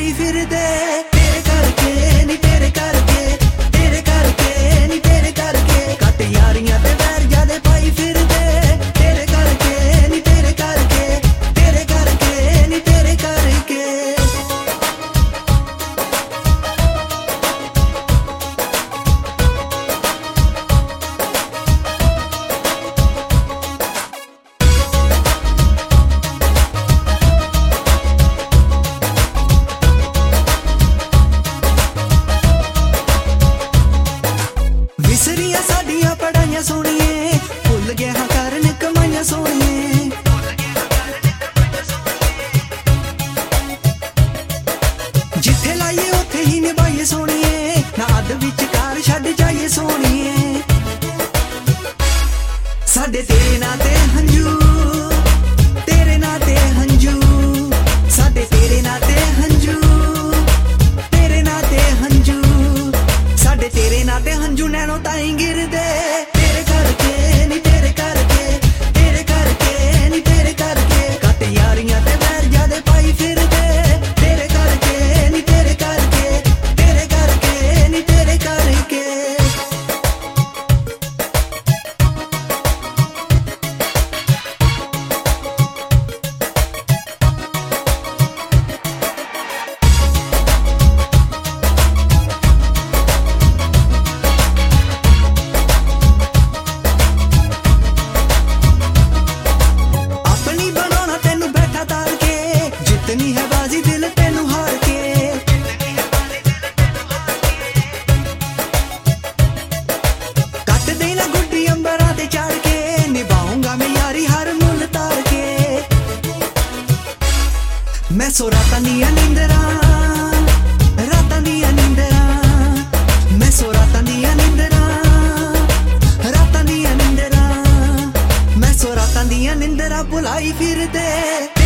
ਪਾਈ ਫਿਰਦੇ ਤੇਰੇ ਕਰਕੇ ਨੀ ਤੇਰੇ ਕਰਕੇ ਤੇਰੇ ਕਰਕੇ ਨੀ ਤੇਰੇ ਕਰਕੇ ਕੱਟ ਯਾਰੀਆਂ ਤੇ ਵੈਰ ਜਾਦੇ ਪਾਈ ਫਿਰਦੇ ਤੇਰੇ ਕਰਕੇ ਨੀ ਤੇਰੇ ਕਰਕੇ ਤੇਰੇ ਕਰਕੇ ਨੀ ਤੇਰੇ ਕਰਕੇ ਵਿਸਰੀਆਂ ਸਾਡੀਆਂ ਪੜਾਈਆਂ ਸੋਹਣੀਏ ਭੁੱਲ ਗਿਆ ਹਾਂ ਕਰਨ ਕਮਾਈਆਂ ਸੋਹਣੀਏ ਜਿੱਥੇ ਲਾਈਏ ਉੱਥੇ ਹੀ ਨਿਭਾਈਏ ਸੋਹਣੀਏ ਨਾ ਅੱਧ ਵਿਚਕਾਰ ਛੱਡ ਜਾਈਏ ਸੋਹਣੀਏ ਸਾਡੇ ਤੇਰੇ ਨਾਂ ਤੇ ਹੰਝੂ ਤੇਰੇ ਨਾਂ ਤੇ ਹੰਝੂ ਸਾਡੇ ਤੇਰੇ ਨਾਂ ਤੇ ਹੰਝੂ ਤੇਰੇ ਨਾਂ ਤੇ ਹੰਝੂ ਸਾਡੇ ਤੇਰੇ ਨਾਂ ਤੇ ਹੰਝੂ ਨੈਣੋਂ ਤਾਈਂ ਗਿਰਦੇ ਤੇਰੇ ਕਰਕੇ ਨੀ ਤੇਰੇ ਕਰਕੇ ਤੇਰੇ ਕਰਕੇ ਨੀ ਤੇਰੇ ਕਰਕੇ ਕੱਟ ਯਾਰੀਆਂ ਤੇ ਵੈਰ ਜਾਦੇ ਪਾਈ ਫਿਰਦੇ ਤੇਰੇ ਕਰਕੇ ਨੀ ਤੇਰੇ ਕਰਕੇ ਤੇਰੇ ਕਰਕੇ ਨੀ ਤੇਰੇ ਕਰਕੇ जितनी है बाजी दिल तेनू हार के कट देना गुड्डी अंबरा ते चढ़ के निभाऊंगा मैं यारी हर मुल तार के मैं सो रातां दियां नींदरां रातां दियां नींदरां मैं सो रातां दियां नींदरां रातां दियां नींदरां मैं सो रातां दियां नींदरां भुलाई फिरदे